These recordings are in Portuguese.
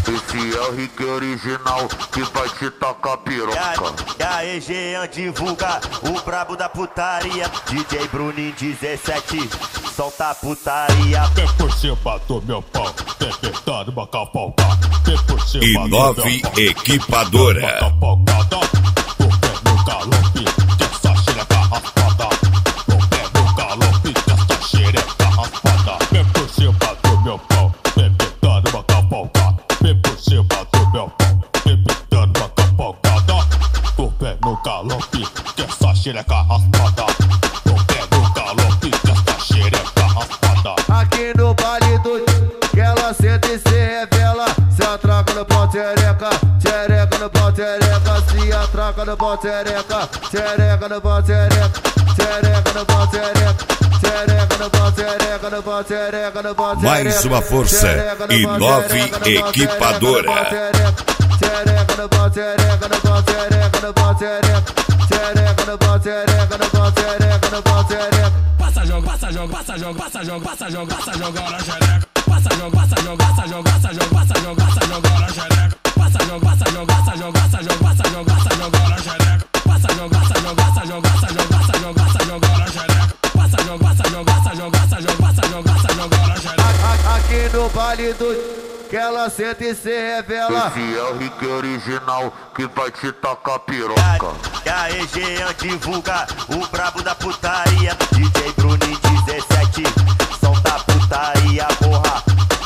Esse é o Rick original que vai te tacar piroca. E aí, Jean, divulga o brabo da putaria. DJ Bruninho 17, solta a putaria. Vem por cima do meu pau, tentando uma cavalgada. Vem por cima E do nove meu pau, equipadora. uma cavalgada. No pé no galope, dessa xereca raspada. No pé no galope, dessa xereca raspada. Vem por cima do meu pau, tentando uma cavalgada. Vem por cima do meu pau, tentando uma cavalgada. No pé no galope, dessa xereca raspada. No pé no galope, dessa xereca raspada. Aqui no baile do que ela senta e se revela. Se atraca no pau tchereca, tchereca no pau tchereca. Se atraca no pau tchereca, tchereca no pau tchereca, tchereca no pau tchereca, tchereca no pau tchereca, no pau tchereca, no pau tchereca. Mais uma força e nove equipadora. Tchereca no pau tchereca, no pau tchereca, no pau tchereca, tchereca no pau tchereca, no pau tchereca, no pau tchereca. Passa jogo, passa jogo, passa jogo, passa jogo, passa jogo, passa jogo na xereca. Passa jogo, passa jogo, passa jogo, passa jogo, passa jogo, passa jogo na xereca. Passa jogo, passa jogo, passa jogo, passa jogo, passa jogo, passa jogo na xereca. Passa jogo, passa jogo, passa jogo, passa jogo, passa jogo, passa jogo na xereca. Passa jogo, passa jogo, passa jogo, passa jogo, passa jogo, passa jogo na xereca. Aqui no baile do que ela senta e se revela. Esse é o Rick original que vai te tacar piroca. E aí, Jean, divulga o brabo da putaria. DJ Bruninho 17, solta a putaria, porra.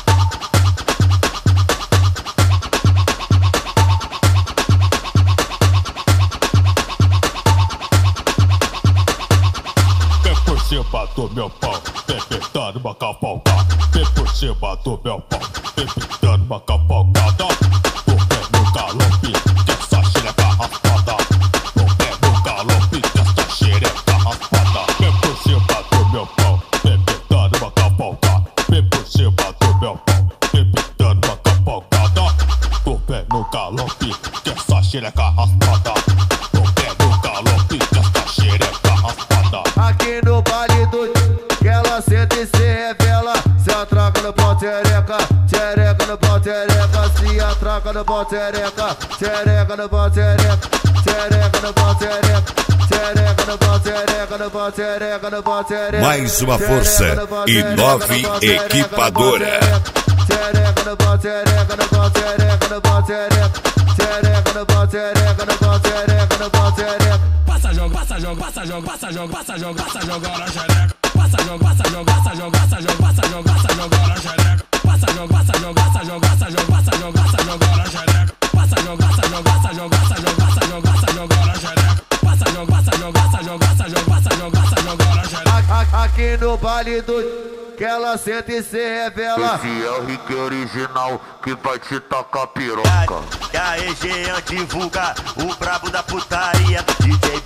Vem por cima do meu pau, tentando uma cavalgada. Vem por cima do meu pau, tentando uma cavalgada. No pé no galope, dessa xereca raspada. No pé no galope, dessa xereca raspada. Vem por cima do meu pau, tentando uma cavalgada. Vem por cima do meu pau, tentando uma cavalgada. No pé no galope, dessa xereca raspada. No pé no galope, dessa xereca raspada. Aqui no baile do que ela senta e se revela. Se atraca no pau tchereca, tchereca no pau tchereca. Se atraca no pau tchereca, tchereca no pau tchereca, tchereca no pau tchereca, tchereca no pau tchereca, no pau tchereca, no pau tchereca. Mais uma força e nove equipadora. Tchereca no pau tchereca, no pau tchereca, no pau tchereca, tchereca no pau tchereca, no pau tchereca, no pau tchereca. Passa jogo, passa jogo, passa jogo, passa jogo, passa jogo, passa jogo na xereca. Passa jogo, passa jogo, passa jogo, passa jogo, passa jogo, passa jogo na xereca. Passa jogo, passa jogo, passa jogo, passa jogo, passa jogo, passa jogo na xereca. Passa jogo, passa jogo, passa jogo, passa jogo, passa jogo, passa jogo na xereca. Passa jogo, passa jogo, passa jogo, passa jogo, passa jogo, passa jogo na xereca. Aqui no baile do que ela senta e se revela. Esse é o Rick original que vai te tacar piroca. E aí, Jean, divulga o brabo da putaria. DJ